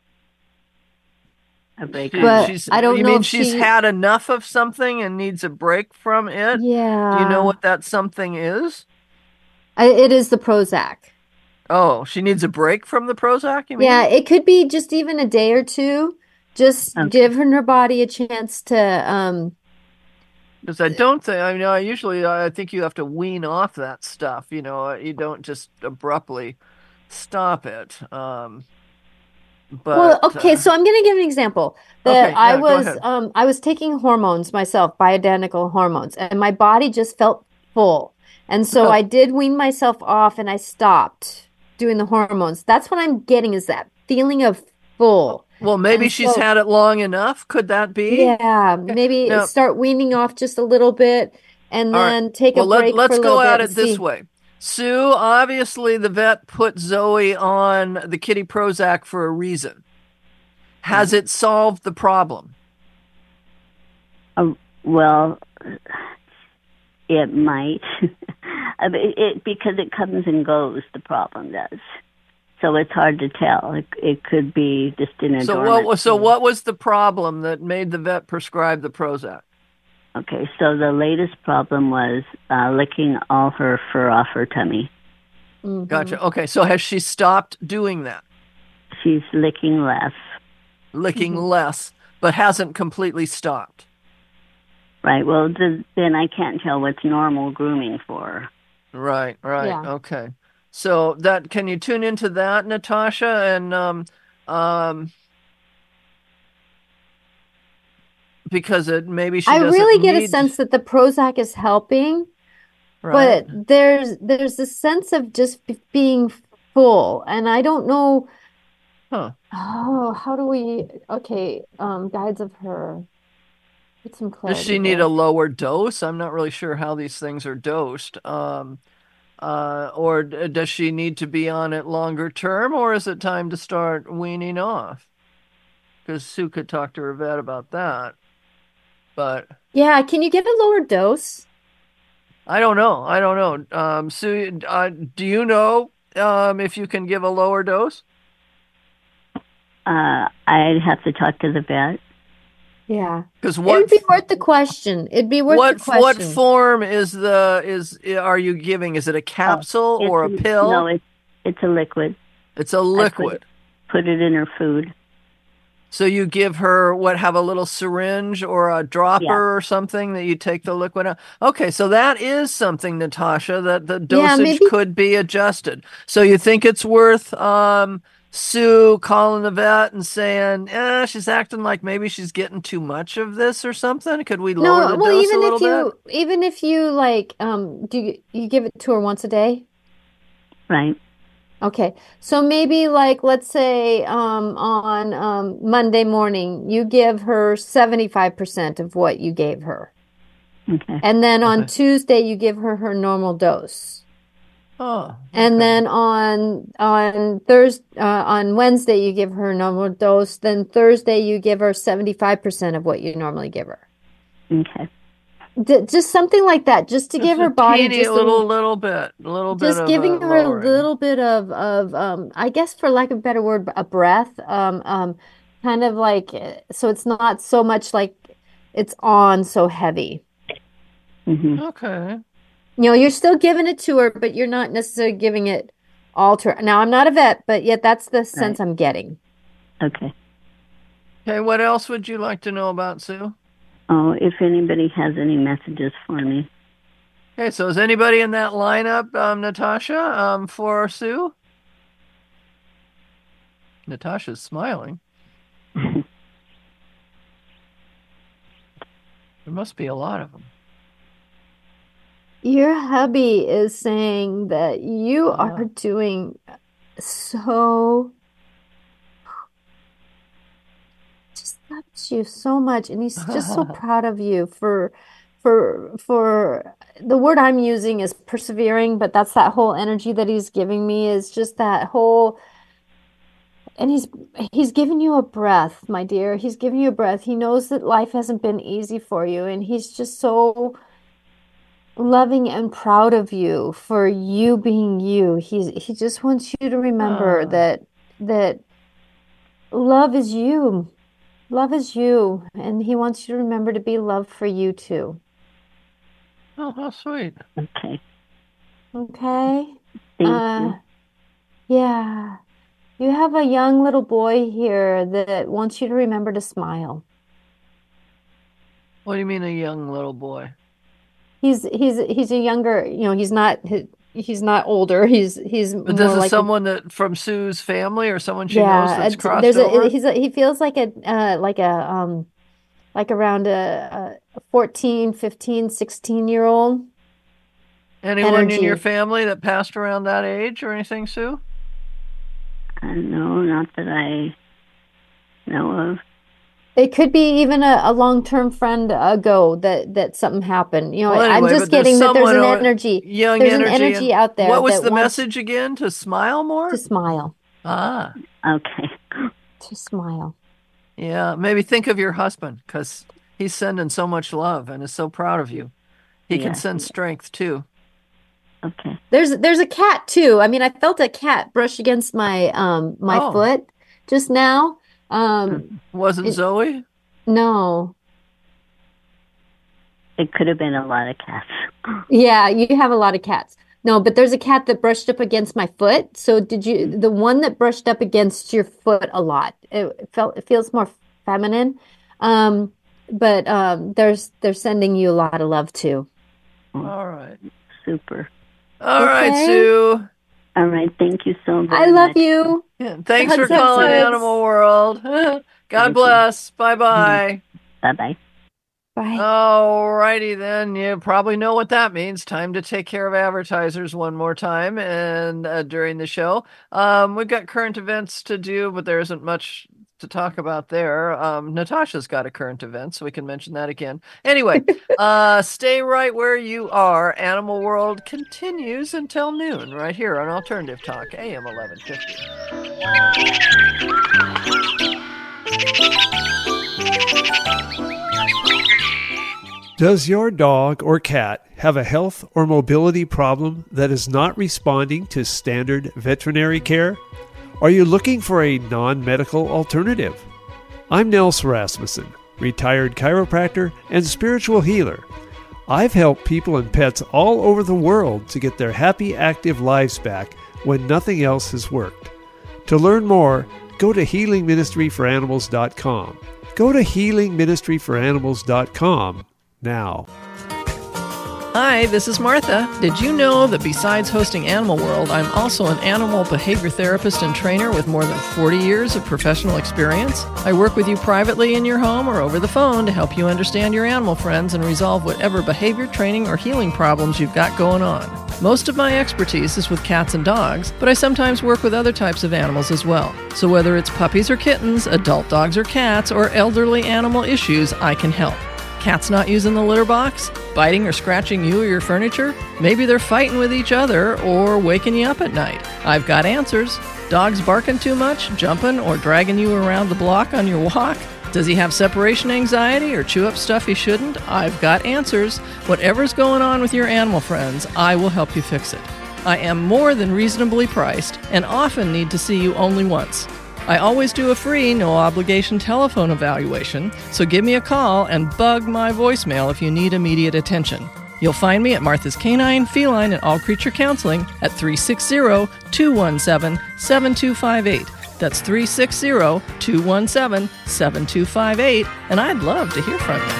A break She- on But she's, I don't you know mean if she's she- had enough of something and needs a break from it? Do you know Yeah. what that something is? I, it is the Prozac. Oh, she needs a break from the Prozac, you mean? Yeah, it could be just even a day or two. Just Okay. give her body a chance to um Because I don't think, I mean, I usually, I think you have to wean off that stuff, you know, you don't just abruptly stop it. Um, but, Well, okay, uh, so I'm going to give an example that Okay, I yeah, go was ahead. um I was taking hormones myself, bioidentical hormones, and my body just felt full. And so Oh. I did wean myself off and I stopped doing the hormones. That's what I'm getting is that feeling of full. well, maybe And she's so- had it long enough. Could that be? Yeah, maybe Now- start weaning off just a little bit and All right. then take Well, a let, break let's for a go little at bit it and this see. way. Sue, obviously the vet put Zoe on the kitty Prozac for a reason. Has it solved the problem? Uh, well, it might. I mean, it, because it comes and goes, the problem does. So it's hard to tell. It, it could be just in a So dormant what? So state. what was the problem that made the vet prescribe the Prozac? Okay, so the latest problem was uh, licking all her fur off her tummy. Mhm. Gotcha. Okay, so has she stopped doing that, She's licking less. licking Mm-hmm. less, but hasn't completely stopped? Right. Well, th- then I can't tell what's normal grooming for her. Right. Right. Yeah. Okay. So that can you tune into that, Natasha, and um, um, because it maybe she I doesn't really get a need- sense that the Prozac is helping, right? but there's there's a sense of just b- being full, and I don't know. Huh. Oh, how do we? Okay, um, guides of her. Get some Does clarity she need there. a lower dose? I'm not really sure how these things are dosed. Um, uh, or d- does she need to be on it longer term, or is it time to start weaning off? Because Sue could talk to her vet about that. But Yeah, can you get a lower dose? I don't know. I don't know. Um, Sue, uh, do you know um, if you can give a lower dose? Uh, I'd have to talk to the vet. Yeah, Because it what would be worth the question. It'd be worth what the question. what form is the is are you giving? Is it a capsule It's or a pill? No, it's it's a liquid. It's a I put liquid. it- Put it in her food. So you give her what, have a little syringe or a dropper Yeah. or something that you take the liquid out? Okay, so that is something, Natasha, that the Yeah, dosage maybe- could be adjusted. So you think it's worth um, Sue calling the vet and saying, eh, she's acting like maybe she's getting too much of this or something? Could we lower No, the well, dose a even little if you bit? even if you like, um, do you, you give it to her once a day? Right. Okay, so maybe like let's say um, on um, Monday morning you give her seventy-five percent of what you gave her, Okay. and then on Okay. Tuesday you give her her normal dose, Oh, and okay. then on on Thursday uh, on Wednesday you give her normal dose. Then Thursday you give her seventy-five percent of what you normally give her. Okay. D just something like that, just to Just give a her body teeny just a little, little. little bit, a little bit Just of giving a her a lowering. little bit of of um I guess for lack of a better word, a breath. Um um kind of like uh, so it's not so much like it's on so heavy. hmm Okay. You know, you're still giving it to her, but you're not necessarily giving it all to her. Now, I'm not a vet, but yet that's the sense I'm getting. Okay. Okay, what else would you like to know about, Sue? Oh, if anybody has any messages for me. Okay, so is anybody in that lineup, um, Natasha, um, for Sue? Natasha's smiling. There must be a lot of them. Your hubby is saying that you Uh-huh. are doing so just loves you so much, and he's just so proud of you for for for the word I'm using is persevering, but that's that whole energy that he's giving me is just that whole, and he's he's given you a breath, my dear. He's given you a breath. He knows that life hasn't been easy for you, and he's just so loving and proud of you for you being you. He's he just wants you to remember Oh. that that love is you. Love is you, and he wants you to remember to be loved for you too. Oh, how sweet. Okay. Okay? Thank Uh, you. yeah. You have a young little boy here that wants you to remember to smile. What do you mean, a young little boy? He's he's he's a younger, you know, he's not he- he's not older. He's he's But more this is like a, someone that from Sue's family or someone she knows yeah, that's a- crossed there's over? a he's a, he feels like a uh like a um like around a, a fourteen, fifteen, sixteen year old Anyone in your energy. family that passed around that age or anything, Sue? Uh, no, not that I know of. It could be even a, a long-term friend ago that that something happened. You know, Well, I'm anyway, just but there's getting that there's someone an o- energy. young There's an energy. energy and out there what was that the wants message again? To smile more? to smile, Ah, Okay. to smile. yeah. Maybe think of your husband because he's sending so much love and is so proud of you. He can Yeah, send yeah. strength too. Okay. There's there's a cat too. I mean, I felt a cat brush against my um my Oh. foot just now. Um, Wasn't it- Zoe? no. It could have been a lot of cats. Yeah, you have a lot of cats. No, but there's a cat that brushed up against my foot. So did you, the one that brushed up against your foot a lot? It felt, it feels more feminine. Um, but um, there's they're sending you a lot of love too. All right. Super. All right, Okay. Sue. All right. Thank you so very I love much. you. Yeah, thanks for Hugs, hugs, calling hugs. Animal World. God Thank you. bless. Bye bye. Bye bye. Bye. All righty then. You probably know what that means. Time to take care of advertisers one more time and uh, during the show. Um, we've got current events to do, but there isn't much to talk about there. Um, Natasha's got a current event, so we can mention that again. Anyway, uh, stay right where you are. Animal World continues until noon right here on Alternative Talk, A M eleven fifty. Does your dog or cat have a health or mobility problem that is not responding to standard veterinary care? Are you looking for a non-medical alternative? I'm Nels Rasmussen, retired chiropractor and spiritual healer. I've helped people and pets all over the world to get their happy, active lives back when nothing else has worked. To learn more, go to healing ministry for animals dot com. Go to healing ministry for animals dot com now. Hi, this is Martha. Did you know that besides hosting Animal World, I'm also an animal behavior therapist and trainer with more than forty years of professional experience? I work with you privately in your home or over the phone to help you understand your animal friends and resolve whatever behavior, training, or healing problems you've got going on. Most of my expertise is with cats and dogs, but I sometimes work with other types of animals as well. So whether it's puppies or kittens, adult dogs or cats, or elderly animal issues, I can help. Cats not using the litter box? Biting or scratching you or your furniture? Maybe they're fighting with each other or waking you up at night. I've got answers. Dogs barking too much, jumping, or dragging you around the block on your walk? Does he have separation anxiety or chew up stuff he shouldn't? I've got answers. Whatever's going on with your animal friends, I will help you fix it. I am more than reasonably priced and often need to see you only once. I always do a free, no-obligation telephone evaluation, so give me a call and bug my voicemail if you need immediate attention. You'll find me at Martha's Canine, Feline, and All Creature Counseling at three six zero, two one seven, seven two five eight. That's three six zero, two one seven, seven two five eight, and I'd love to hear from you.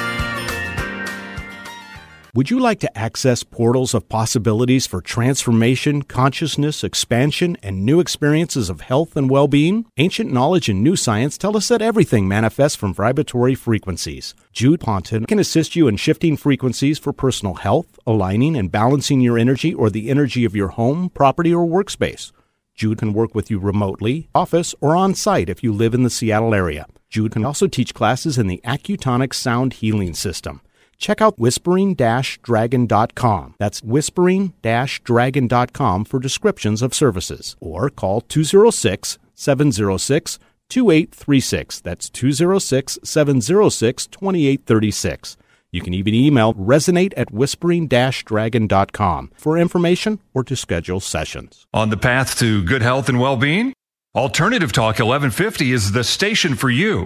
Would you like to access portals of possibilities for transformation, consciousness, expansion, and new experiences of health and well-being? Ancient knowledge and new science tell us that everything manifests from vibratory frequencies. Jude Ponton can assist you in shifting frequencies for personal health, aligning and balancing your energy or the energy of your home, property, or workspace. Jude can work with you remotely, office, or on-site if you live in the Seattle area. Jude can also teach classes in the Accutonic Sound Healing System. Check out whispering dash dragon dot com. That's whispering dash dragon dot com for descriptions of services. Or call two oh six, seven oh six, two eight three six. That's two oh six, seven oh six, two eight three six. You can even email resonate at whispering dash dragon dot com for information or to schedule sessions. On the path to good health and well-being, Alternative Talk eleven fifty is the station for you.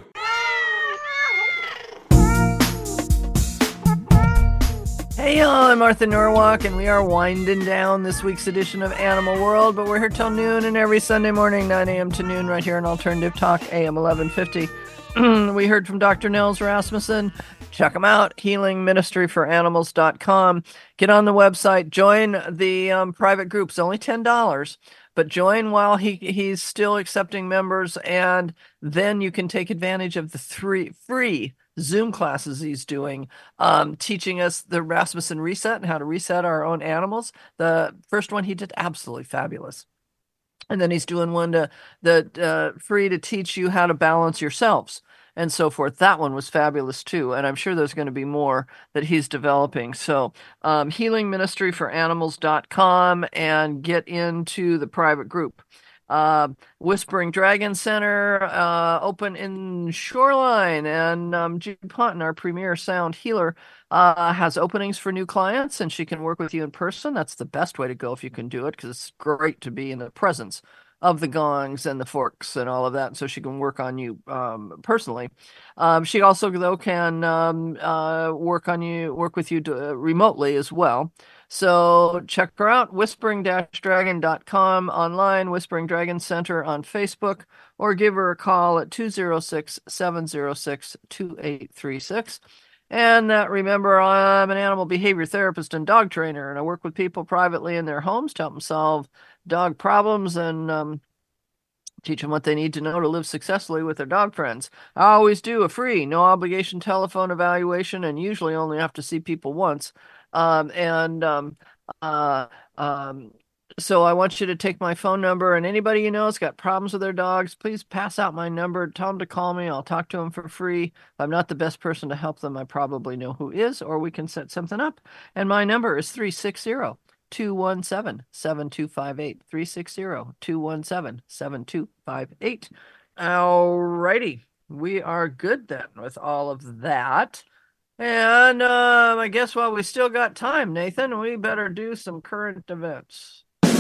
Hey y'all, I'm Martha Norwalk, and we are winding down this week's edition of Animal World, but we're here till noon and every Sunday morning, nine a.m. to noon, right here on Alternative Talk, A M eleven fifty. We heard from Doctor Nels Rasmussen. Check them out, healing ministry for animals dot com. Get on the website, join the um, private groups, only ten dollars, but join while he he's still accepting members, and then you can take advantage of the three free Zoom classes he's doing, um, teaching us the Rasmussen reset and how to reset our own animals. The first one he did absolutely fabulous. And then he's doing one to that uh, free to teach you how to balance yourselves and so forth. That one was fabulous too. And I'm sure there's going to be more that he's developing. So um, healing ministry for animals dot com and get into the private group. Uh, Whispering Dragon Center, uh, open in Shoreline, and um, Jude Ponton, our premier sound healer, uh, has openings for new clients, and she can work with you in person. That's the best way to go if you can do it, because it's great to be in the presence of the gongs and the forks and all of that, so she can work on you um, personally. Um, she also, though, can um, uh, work on you, work with you to, uh, remotely as well. So check her out, whispering dash dragon dot com online, Whispering Dragon Center on Facebook, or give her a call at two oh six, seven oh six, two eight three six. And uh, remember, I'm an animal behavior therapist and dog trainer, and I work with people privately in their homes to help them solve dog problems and um, teach them what they need to know to live successfully with their dog friends. I always do a free, no obligation telephone evaluation, and usually only have to see people once. Um, and um, uh, um, so I want you to take my phone number, and anybody you know has got problems with their dogs, please pass out my number. Tell them to call me. I'll talk to them for free. If I'm not the best person to help them, I probably know who is, or we can set something up. And my number is three six zero, two one seven, seven two five eight, three six zero, two one seven, seven two five eight. All righty. We are good then with all of that. And um, I guess while we still got time, Nathan, we better do some current events.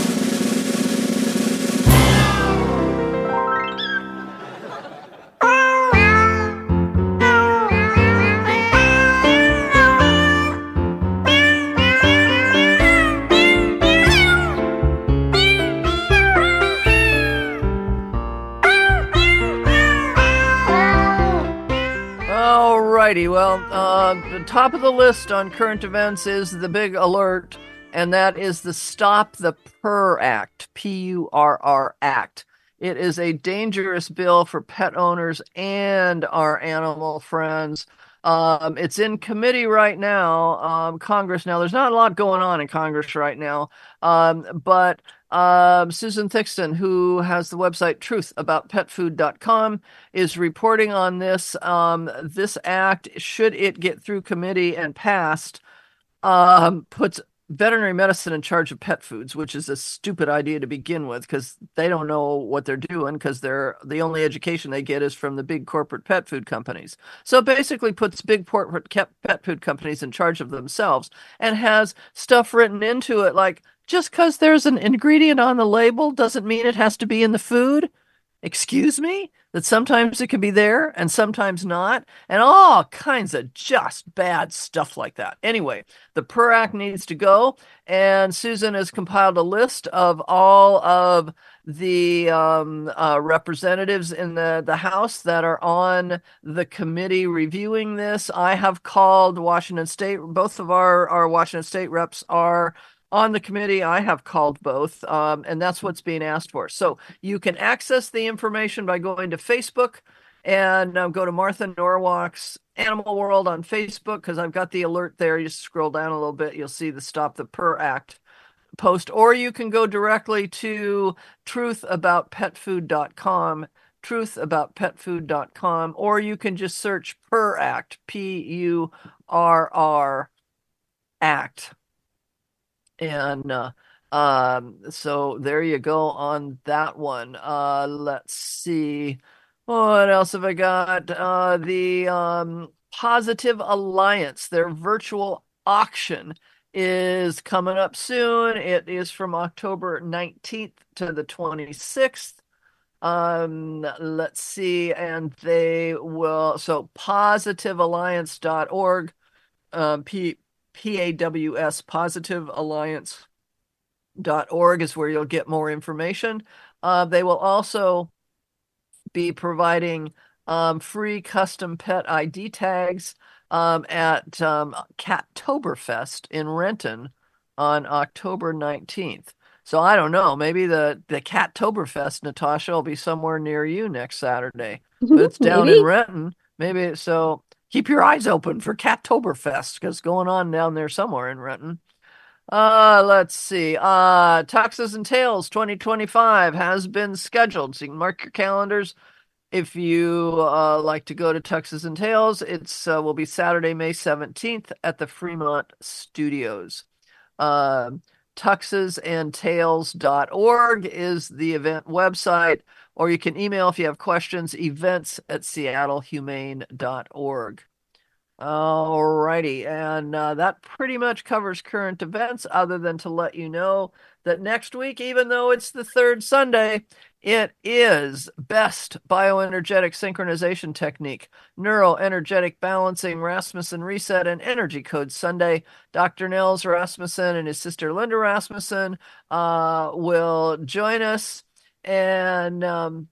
Alrighty, well, uh, the top of the list on current events is the big alert, and that is the Stop the Purr Act, P U R R Act. It is a dangerous bill for pet owners and our animal friends. Um, it's in committee right now, um, Congress. Now, there's not a lot going on in Congress right now, um, but um, Susan Thixton, who has the website truth about pet food dot com, is reporting on this. Um, this act, should it get through committee and passed, um, puts veterinary medicine in charge of pet foods, which is a stupid idea to begin with, because they don't know what they're doing, because they're the only education they get is from the big corporate pet food companies. So it basically puts big corporate pet food companies in charge of themselves, and has stuff written into it like, just because there's an ingredient on the label doesn't mean it has to be in the food. Excuse me? That sometimes it can be there and sometimes not, and all kinds of just bad stuff like that. Anyway, the Purr Act needs to go, and Susan has compiled a list of all of the um, uh, representatives in the, the House that are on the committee reviewing this. I have called Washington State. Both of our, our Washington State reps are on the committee. I have called both, um, and that's what's being asked for. So you can access the information by going to Facebook and um, go to Martha Norwalk's Animal World on Facebook, because I've got the alert there. You just scroll down a little bit, you'll see the Stop the Purr Act post, or you can go directly to truth about pet food dot com, truth about pet food dot com, or you can just search PURR Act, P U R R Act. And uh, um, so there you go on that one. Uh, let's see. What else have I got? Uh, the um, Positive Alliance, their virtual auction is coming up soon. It is from October nineteenth to the twenty-sixth. Um, let's see. And they will, so positive alliance dot org, um, P, P A W S, positive alliance dot org is where you'll get more information. Uh, they will also be providing um, free custom pet I D tags um, at um, Cattoberfest in Renton on October nineteenth. So I don't know, maybe the, the Cattoberfest, Natasha, will be somewhere near you next Saturday. But it's down in Renton. Maybe, so keep your eyes open for Cattoberfest, because it's going on down there somewhere in Renton. Uh, let's see. Uh, Tuxes and Tails twenty twenty-five has been scheduled. So you can mark your calendars. If you uh, like to go to Tuxes and Tails, it's uh, will be Saturday, May seventeenth at the Fremont Studios. Uh, tuxes and tails dot org is the event website, or you can email if you have questions, events at seattle humane dot org. All righty, and uh, that pretty much covers current events, other than to let you know that next week, even though it's the third Sunday, it is Best Bioenergetic Synchronization Technique, Neuroenergetic Balancing, Rasmussen Reset, and Energy Code Sunday. Doctor Nels Rasmussen and his sister Linda Rasmussen uh, will join us, and um,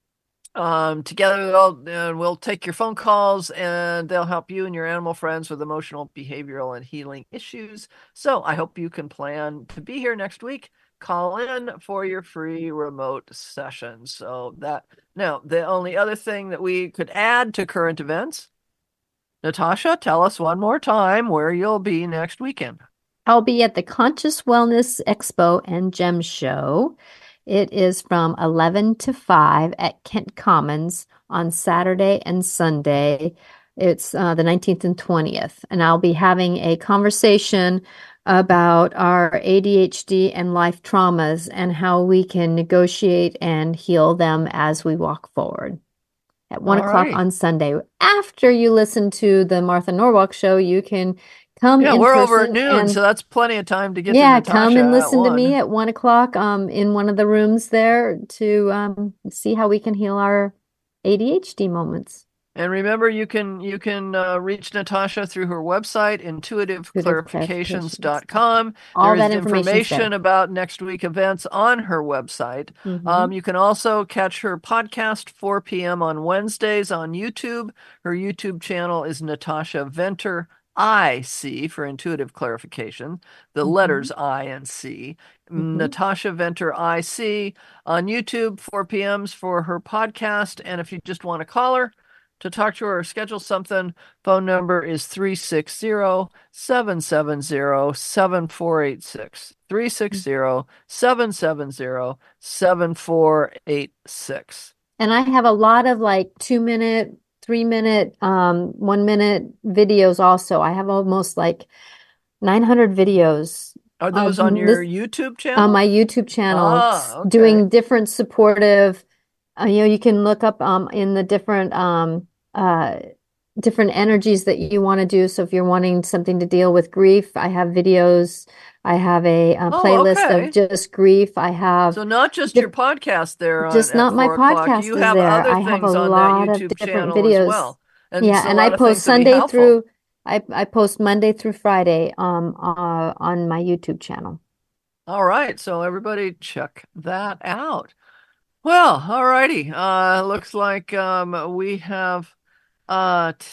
Um, together we'll, uh, we'll take your phone calls, and they'll help you and your animal friends with emotional, behavioral, and healing issues. So I hope you can plan to be here next week. Call in for your free remote session. So that now the only other thing that we could add to current events, Natasha, tell us one more time where you'll be next weekend. I'll be at the Conscious Wellness Expo and Gem Show. It is from eleven to five at Kent Commons on Saturday and Sunday. It's uh, the nineteenth and twentieth. And I'll be having a conversation about our A D H D and life traumas and how we can negotiate and heal them as we walk forward. At one All o'clock right. on Sunday. After you listen to the Martha Norwalk show, you can come Yeah, in we're over at person noon, and so that's plenty of time to get yeah, to Natasha come and at listen to one. me at one o'clock um, in one of the rooms there to um, see how we can heal our A D H D moments. And remember, you can you can uh, reach Natasha through her website, intuitive clarifications dot com. All There is that information's information there. about next week events on her website. Mhm. Um, you can also catch her podcast four p.m. on Wednesdays on YouTube. Her YouTube channel is Natasha Venter, I C for Intuitive Clarification, the Mhm. letters I and C. Mhm. Natasha Venter, I C on YouTube, four p.m. for her podcast. And if you just want to call her to talk to her or schedule something, phone number is three six zero, seven seven zero, seven four eight six. three six zero, seven seven zero, seven four eight six. And I have a lot of like two minute, three minute, um, one minute videos also. I have almost like nine hundred videos. Are those of on your this- YouTube channel? on my YouTube channel, Ah, okay. doing different supportive, uh, you know, you can look up um in the different um uh different energies that you want to do. So if you're wanting something to deal with grief, I have videos. I have a, uh Oh, playlist okay. of just grief. I have So not just your podcast there on, just at not my four o'clock. podcast You is have there. other I have things a on lot that of YouTube different channel videos. as well. And Yeah, it's a and lot I of post things to be Sunday helpful. through I I post Monday through Friday um uh, on my YouTube channel. All right, so everybody check that out. Well, all righty. Uh, looks like um, we have uh, t-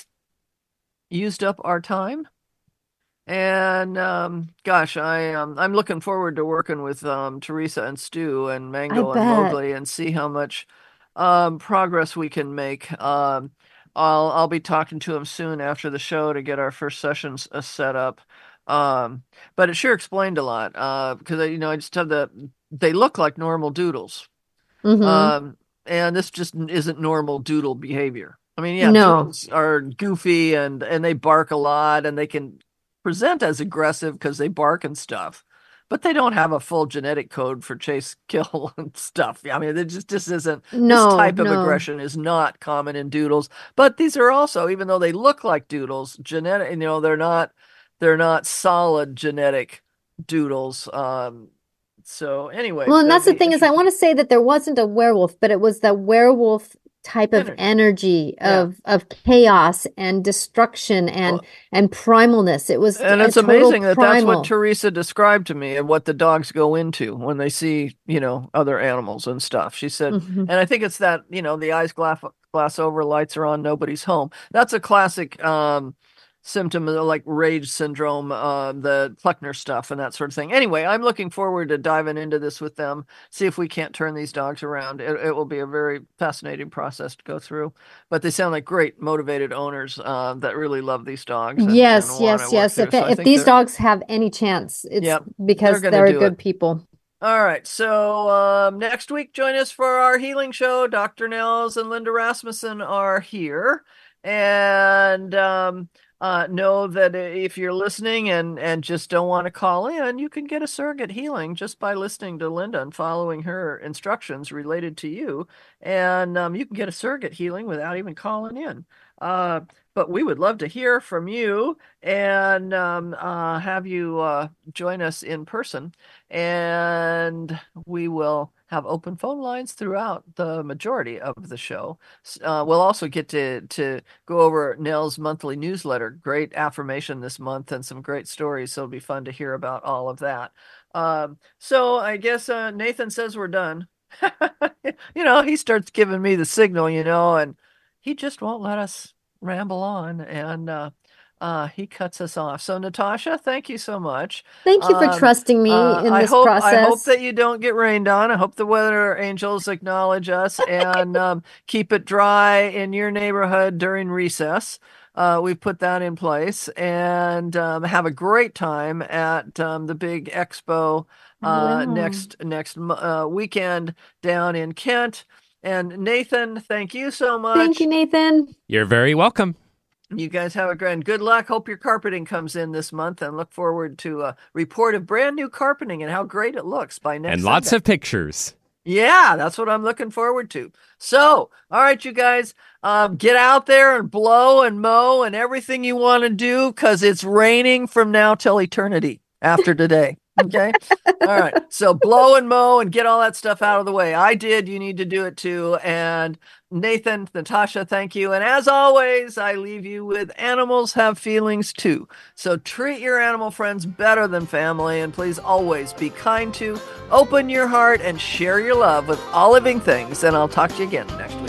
used up our time. And um, gosh, I um, I'm looking forward to working with um, Teresa and Stu and Mango and bet. Mowgli and see how much um, progress we can make. Um, I'll I'll be talking to them soon after the show to get our first sessions uh, set up. Um, but it sure explained a lot. Uh, because I, you know, I just have the they look like normal doodles. Mm-hmm. Um, and this just isn't normal doodle behavior. I mean, yeah, No. doodles are goofy and and they bark a lot and they can present as aggressive because they bark and stuff, but they don't have a full genetic code for chase, kill, and stuff. I mean, it just just isn't. No, this type of no. aggression is not common in doodles. But these are also, even though they look like doodles, genetic. You know, they're not they're not solid genetic doodles. Um, so anyway, Well, and that's the they'll be thing is, I want to say that there wasn't a werewolf, but it was the werewolf type of Energy. energy Yeah. of of chaos and destruction and and primalness. It was And a it's total amazing that that's primal. what Teresa described to me and what the dogs go into when they see, you know, other animals and stuff. She said, Mhm. and I think it's that, you know, the eyes glass, glass over, lights are on, nobody's home. That's a classic um, symptom of like rage syndrome, uh, the Kleckner stuff and that sort of thing. Anyway, I'm looking forward to diving into this with them, see if we can't turn these dogs around. It, it will be a very fascinating process to go through, but they sound like great motivated owners uh, that really love these dogs. And, Yes, and wanna yes, work yes. through. If So I if think these they're- dogs have any chance, it's Yep, because they're gonna they're do good it. people. All right. So um, next week, join us for our healing show. Doctor Nels and Linda Rasmussen are here. And um, uh, know that if you're listening and, and just don't want to call in, you can get a surrogate healing just by listening to Linda and following her instructions related to you. And um, you can get a surrogate healing without even calling in. Uh, but we would love to hear from you and um, uh, have you uh, join us in person. And we will have open phone lines throughout the majority of the show. Uh, we'll also get to, to go over Nell's monthly newsletter. Great affirmation this month and some great stories. So it'll be fun to hear about all of that. Um, so I guess uh, Nathan says we're done. You know, he starts giving me the signal, you know, and he just won't let us ramble on. And uh, uh, he cuts us off. So Natasha, thank you so much. Thank you for Um, trusting me uh, in I this hope, I hope process. that you don't get rained on. I hope the weather angels acknowledge us and um, keep it dry in your neighborhood during recess. Uh, we've put that in place and um, have a great time at um, the big expo uh, Wow. next next uh, weekend down in Kent. And Nathan, thank you so much. Thank you, Nathan. You're very welcome. You guys have a grand good luck. Hope your carpeting comes in this month and look forward to a report of brand new carpeting and how great it looks by next And lots Sunday. of pictures. Yeah, that's what I'm looking forward to. So, all right, you guys, um, get out there and blow and mow and everything you want to do because it's raining from now till eternity after today. Okay. All right. So blow and mow and get all that stuff out of the way. I did. You need to do it too. And Nathan, Natasha, thank you. And as always, I leave you with animals have feelings too. So treat your animal friends better than family. And please always be kind to, open your heart, and share your love with all living things. And I'll talk to you again next week.